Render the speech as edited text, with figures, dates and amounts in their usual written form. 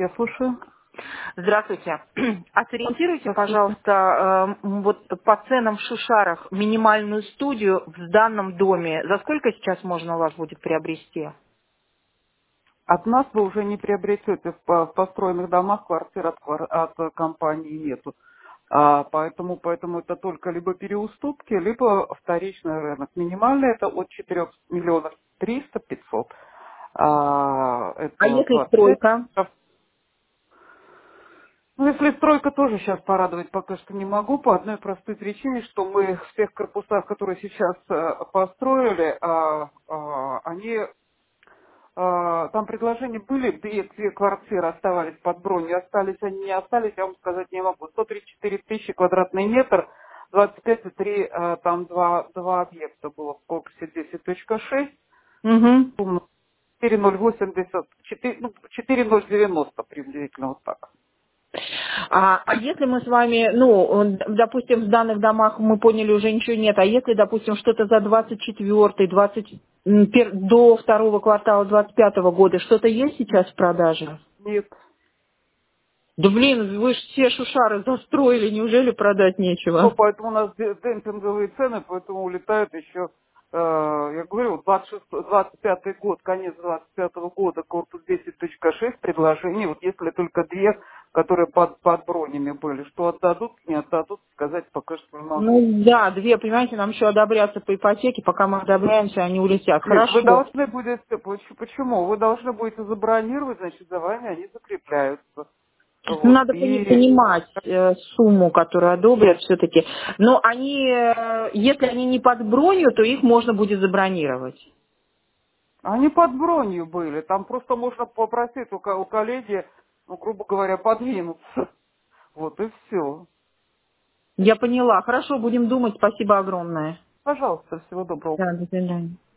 Я слушаю. Здравствуйте. Ориентируйте, Здравствуйте. пожалуйста, вот по ценам в Шушарах минимальную студию в данном доме. За сколько сейчас можно у вас будет приобрести? От нас вы уже не приобретете в построенных домах квартир от компании нету. Поэтому это только либо переуступки, либо вторичный рынок. Минимальный это от 4 миллионов 300 500. А Это если 25. стройка? Ну, если стройка тоже сейчас порадовать пока что не могу, по одной простой причине, что мы в тех корпусах, которые сейчас построили, они там предложения были, две квартиры оставались под бронью, остались они, не остались, я вам сказать не могу. 134 тысячи квадратный метр, 25,3, там два объекта было в корпусе 10.6, Угу. 4,080, 4,090 приблизительно вот так. А если мы с вами, ну, допустим, в данных домах мы поняли, уже ничего нет, а если, допустим, что-то за 24-й, до второго квартала 25-го года, что-то есть сейчас в продаже? Нет. Да блин, вы же все Шушары застроили, неужели продать Ну, нечего? поэтому у нас демпинговые цены, поэтому улетают еще, я говорю, 25-й год, конец 25-го года, корпус 10.6 предложений, вот если только две, которые под бронями были, что отдадут, не отдадут, сказать пока что не могу. Ну да, две, понимаете, нам еще одобряться по ипотеке, пока мы одобряемся, они улетят. Нет, вы Хорошо. должны будете, почему? Вы должны будете забронировать, значит, за вами они закрепляются. Ну, Вот, надо и понимать сумму, которую одобрят все-таки. Но они, если они не под бронью, то их можно будет забронировать. они под бронью были, там просто можно попросить у коллеги, ну, грубо говоря, подвинуться. Вот и все. Я поняла. Хорошо, будем думать. Спасибо огромное. Пожалуйста, всего доброго. Да, до свидания.